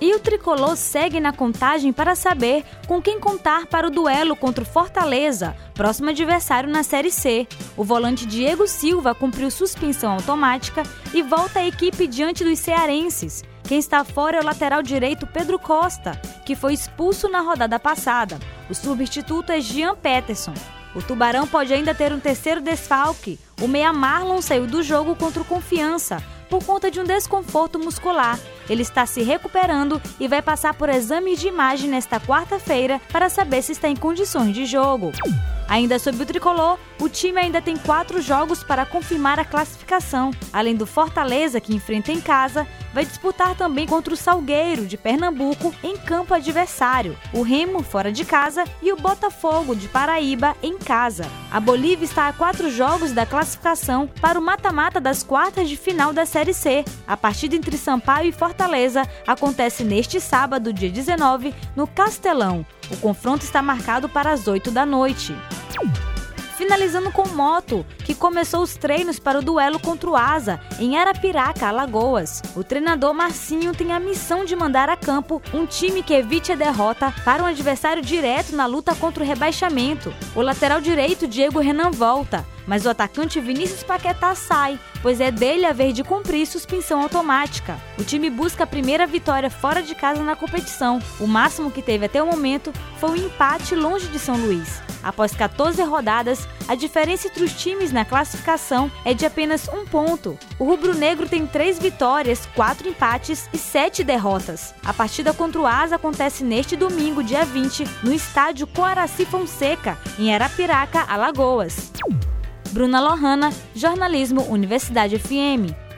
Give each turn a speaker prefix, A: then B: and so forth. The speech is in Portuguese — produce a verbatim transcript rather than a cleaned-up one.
A: E o tricolor segue na contagem para saber com quem contar para o duelo contra o Fortaleza, próximo adversário na Série C. O volante Diego Silva cumpriu suspensão automática e volta à equipe diante dos cearenses. Quem está fora é o lateral direito Pedro Costa, que foi expulso na rodada passada. O substituto é Jean Peterson. O Tubarão pode ainda ter um terceiro desfalque. O meia Marlon saiu do jogo contra o Confiança por conta de um desconforto muscular. Ele está se recuperando e vai passar por exames de imagem nesta quarta-feira para saber se está em condições de jogo. Ainda sobre o tricolor, o time ainda tem quatro jogos para confirmar a classificação. Além do Fortaleza, que enfrenta em casa, vai disputar também contra o Salgueiro, de Pernambuco, em campo adversário, o Remo, fora de casa, e o Botafogo, de Paraíba, em casa. A Bolívia está a quatro jogos da classificação para o mata-mata das quartas de final da Série C. A partida entre Sampaio e Fortaleza acontece neste sábado, dia dezenove, no Castelão. O confronto está marcado para as oito da noite. Finalizando com moto, que começou os treinos para o duelo contra o Asa, em Arapiraca, Alagoas. O treinador Marcinho tem a missão de mandar a campo um time que evite a derrota para um adversário direto na luta contra o rebaixamento. O lateral direito Diego Renan volta, mas o atacante Vinícius Paquetá sai, pois é dele a vez de cumprir suspensão automática. O time busca a primeira vitória fora de casa na competição. O máximo que teve até o momento foi um empate longe de São Luís. Após quatorze rodadas, a diferença entre os times na classificação é de apenas um ponto. O rubro-negro tem três vitórias, quatro empates e sete derrotas. A partida contra o Asa acontece neste domingo, dia vinte, no estádio Coaraci Fonseca, em Arapiraca, Alagoas. Bruna Lohana, Jornalismo Universidade F M.